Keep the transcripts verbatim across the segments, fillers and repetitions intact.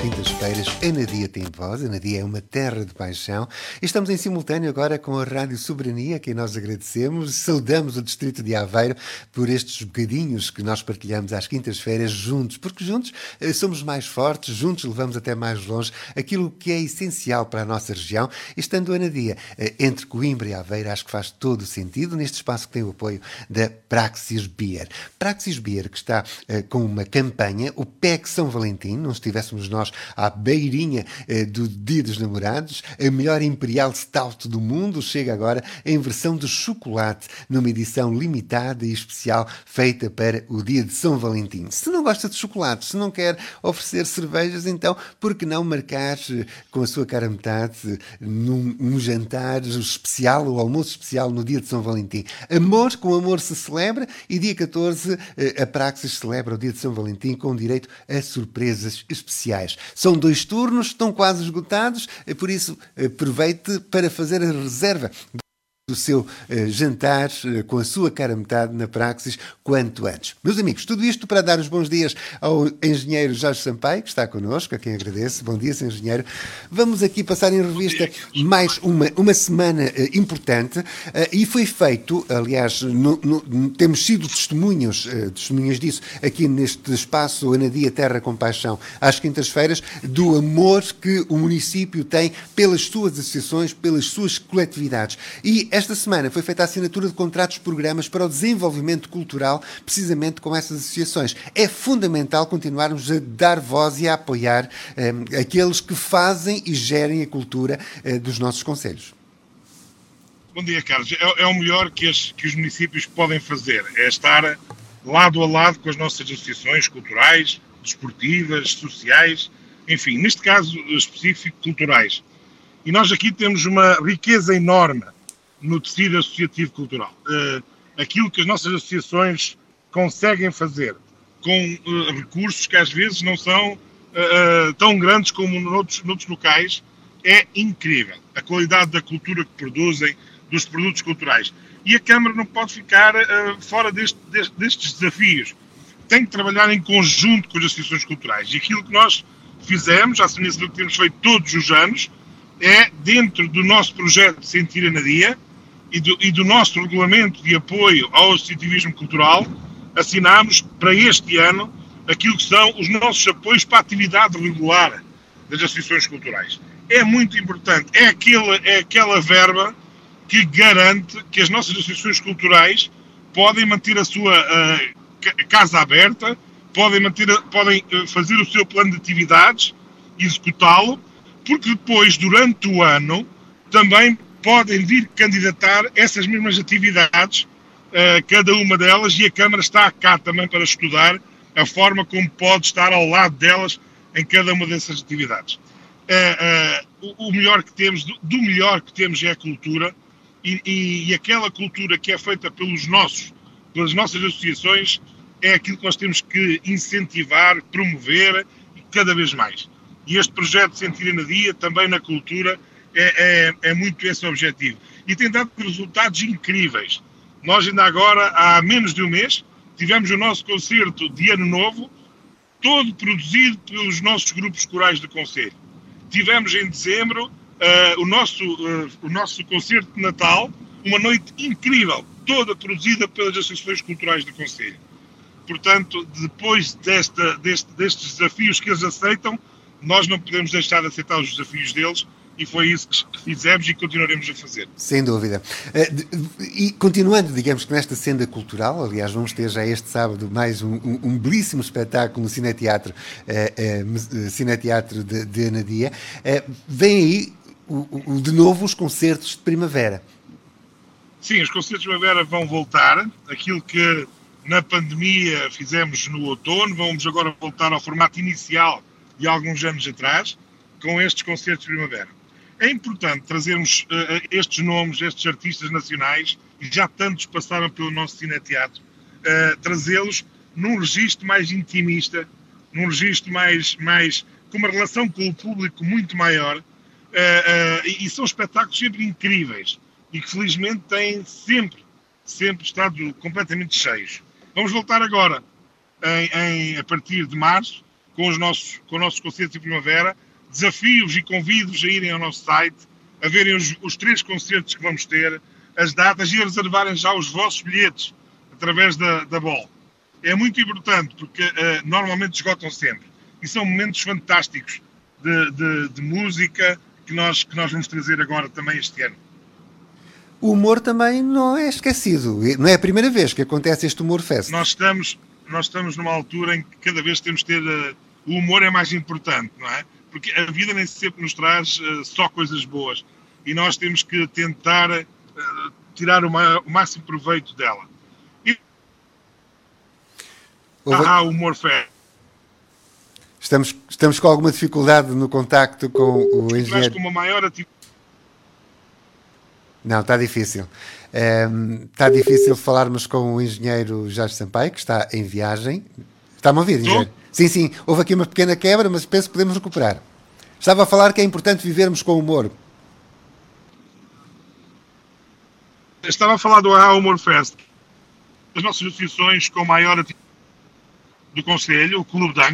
quintas-feiras, Anadia tem voz. Anadia é uma terra de paixão. E estamos em simultâneo agora com a Rádio Soberania, a quem nós agradecemos. Saudamos o Distrito de Aveiro por estes bocadinhos que nós partilhamos às quintas-feiras juntos, porque juntos eh, somos mais fortes, juntos levamos até mais longe aquilo que é essencial para a nossa região. E estando Anadia eh, entre Coimbra e Aveiro, acho que faz todo o sentido neste espaço que tem o apoio da Praxis Beer. Praxis Beer, que está eh, com uma campanha, o P E C São Valentim, não estivéssemos nós à beirinha eh, do Dia dos Namorados, a melhor Imperial Stout do mundo chega agora em versão de chocolate, numa edição limitada e especial feita para o Dia de São Valentim. Se não gosta de chocolate, se não quer oferecer cervejas, então por que não marcar eh, com a sua cara metade eh, num, num jantar especial, ou almoço especial no Dia de São Valentim? Amor com amor se celebra, e dia catorze eh, a Praxis celebra o Dia de São Valentim com direito a surpresas especiais. São dois turnos, estão quase esgotados, por isso aproveite para fazer a reserva do seu uh, jantar uh, com a sua cara metade na Praxis quanto antes. Meus amigos, tudo isto para dar os bons dias ao engenheiro Jorge Sampaio, que está connosco, a quem agradeço. Bom dia, senhor engenheiro. Vamos aqui passar em revista mais uma, uma semana uh, importante uh, e foi feito, aliás, no, no, temos sido testemunhos, uh, testemunhas disso aqui neste espaço Anadia Terra com Paixão, às quintas-feiras, do amor que o município tem pelas suas associações, pelas suas coletividades. E esta semana foi feita a assinatura de contratos de programas para o desenvolvimento cultural, precisamente com essas associações. É fundamental continuarmos a dar voz e a apoiar eh, aqueles que fazem e gerem a cultura eh, dos nossos concelhos. Bom dia, Carlos. É, é o melhor que, as, que os municípios podem fazer, é estar lado a lado com as nossas associações culturais, desportivas, sociais, enfim, neste caso específico, culturais. E nós aqui temos uma riqueza enorme no tecido associativo cultural. Uh, aquilo que as nossas associações conseguem fazer com uh, recursos que às vezes não são uh, tão grandes como noutros, noutros locais é incrível. A qualidade da cultura que produzem, dos produtos culturais. E a Câmara não pode ficar uh, fora deste, deste, destes desafios. Tem que trabalhar em conjunto com as associações culturais. E aquilo que nós fizemos, a semelhança do que temos feito todos os anos, é dentro do nosso projeto de Sentir Anadia, E do, e do nosso regulamento de apoio ao associativismo cultural, assinámos para este ano aquilo que são os nossos apoios para a atividade regular das associações culturais. É muito importante, é aquela, é aquela verba que garante que as nossas associações culturais podem manter a sua uh, casa aberta, podem, manter, podem uh, fazer o seu plano de atividades, executá-lo, porque depois, durante o ano, também podem vir candidatar essas mesmas atividades, uh, cada uma delas, e a Câmara está cá também para estudar a forma como pode estar ao lado delas em cada uma dessas atividades. Uh, uh, o, o melhor que temos, do, do melhor que temos é a cultura, e, e, e aquela cultura que é feita pelos nossos, pelas nossas associações, é aquilo que nós temos que incentivar, promover, cada vez mais. E este projeto de Sentir Anadia, também na cultura, É, é, é muito esse o objetivo. E tem dado resultados incríveis. Nós ainda agora, há menos de um mês, tivemos o nosso concerto de Ano Novo, todo produzido pelos nossos grupos corais do concelho. Tivemos em dezembro uh, o, nosso, uh, o nosso concerto de Natal, uma noite incrível, toda produzida pelas associações culturais do concelho. Portanto, depois desta, deste, destes desafios que eles aceitam, nós não podemos deixar de aceitar os desafios deles. E foi isso que fizemos e continuaremos a fazer. Sem dúvida. E continuando, digamos que nesta senda cultural, aliás, vamos ter já este sábado mais um, um, um belíssimo espetáculo no Cineteatro, uh, uh, Cineteatro de, de Anadia. Uh, vem aí, o, o, de novo, os concertos de primavera. Sim, os concertos de primavera vão voltar. Aquilo que na pandemia fizemos no outono, vamos agora voltar ao formato inicial de alguns anos atrás, com estes concertos de primavera. É importante trazermos uh, estes nomes, estes artistas nacionais, e já tantos passaram pelo nosso cineteatro, uh, trazê-los num registro mais intimista, num registro mais, mais com uma relação com o público muito maior, uh, uh, e, e são espetáculos sempre incríveis, e que felizmente têm sempre, sempre estado completamente cheios. Vamos voltar agora, em, em, a partir de março, com os nossos, com os nossos concertos de primavera. Desafio-vos e convido-vos a irem ao nosso site, a verem os, os três concertos que vamos ter, as datas e a reservarem já os vossos bilhetes através da, da Bol. É muito importante porque uh, normalmente esgotam sempre. E são momentos fantásticos de, de, de música que nós, que nós vamos trazer agora também este ano. O humor também não é esquecido. Não é a primeira vez que acontece este Humor Fest. Nós estamos, nós estamos numa altura em que cada vez temos de ter... Uh, o humor é mais importante, não é? Porque a vida nem sempre nos traz uh, só coisas boas. E nós temos que tentar uh, tirar uma, o máximo proveito dela. E... Houve... Ah, o Humor Fest. Estamos, estamos com alguma dificuldade no contacto com o engenheiro. Mas com uma maior atividade. Não, está difícil. Um, está difícil falarmos com o engenheiro Jorge Sampaio, que está em viagem. Está-me a ouvir, engenheiro? Estou? Sim, sim. Houve aqui uma pequena quebra, mas penso que podemos recuperar. Estava a falar que é importante vivermos com humor. Estava a falar do A Humor Fest. As nossas associações com maior atividade do Conselho, o Clube Danco.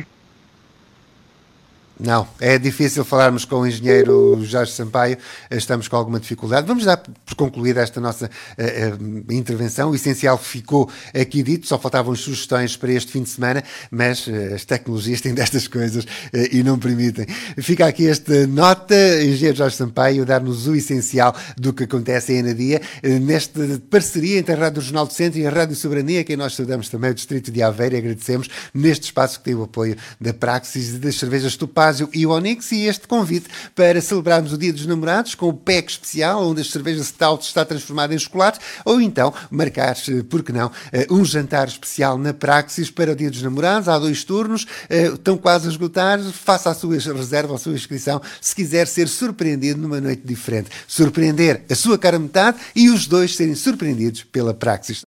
Não, é difícil falarmos com o engenheiro Jorge Sampaio, estamos com alguma dificuldade. Vamos dar por concluída esta nossa uh, uh, intervenção. O essencial ficou aqui dito, só faltavam as sugestões para este fim de semana, mas uh, as tecnologias têm destas coisas uh, e não permitem. Fica aqui esta nota, engenheiro Jorge Sampaio, dar-nos o essencial do que acontece em Anadia, uh, nesta parceria entre a Rádio Jornal do Centro e a Rádio Soberania, que nós saudamos também o Distrito de Aveiro e agradecemos neste espaço que tem o apoio da Praxis e das cervejas Tupá e o Onyx, e este convite para celebrarmos o Dia dos Namorados com o pack especial, onde as cervejas Stout está transformada em chocolate, ou então marcar, por que não, um jantar especial na Praxis para o Dia dos Namorados. Há dois turnos, estão quase a esgotar. Faça a sua reserva, a sua inscrição, se quiser ser surpreendido numa noite diferente. Surpreender a sua cara metade e os dois serem surpreendidos pela Praxis.